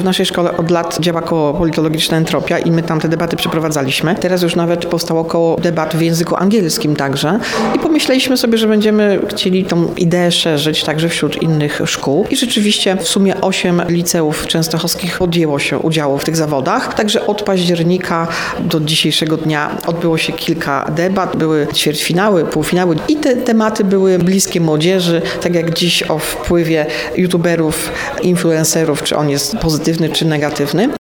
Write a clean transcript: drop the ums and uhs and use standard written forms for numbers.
W naszej szkole od lat działa koło politologiczne Entropia i my tam te debaty przeprowadzaliśmy. Teraz już nawet powstało koło debat w języku angielskim także i pomyśleliśmy sobie, że będziemy chcieli tą ideę szerzyć także wśród innych szkół i rzeczywiście w sumie 8 liceów częstochowskich podjęło się udziału w tych zawodach. Także od października do dzisiejszego dnia odbyło się kilka debat, były ćwierćfinały, półfinały i te tematy były bliskie młodzieży, tak jak dziś o wpływie youtuberów, influencerów, czy on jest pozytywny czy negatywny.